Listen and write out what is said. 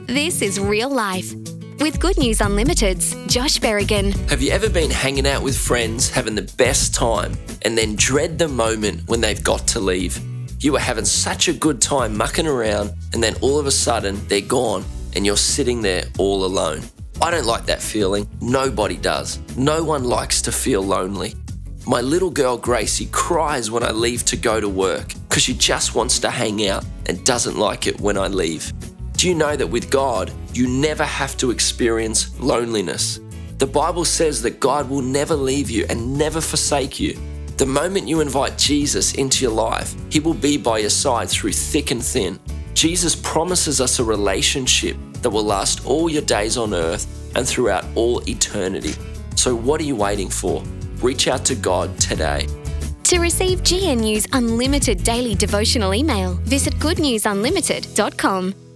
This is Real Life. With Good News Unlimited's Josh Berrigan. Have you ever been hanging out with friends, having the best time, and then dread the moment when they've got to leave? You were having such a good time mucking around, and then all of a sudden they're gone and you're sitting there all alone. I don't like that feeling. Nobody does. No one likes to feel lonely. My little girl Gracie cries when I leave to go to work because she just wants to hang out and doesn't like it when I leave. Do you know that with God, you never have to experience loneliness? The Bible says that God will never leave you and never forsake you. The moment you invite Jesus into your life, He will be by your side through thick and thin. Jesus promises us a relationship that will last all your days on earth and throughout all eternity. So what are you waiting for? Reach out to God today. To receive GNU's unlimited daily devotional email, visit goodnewsunlimited.com.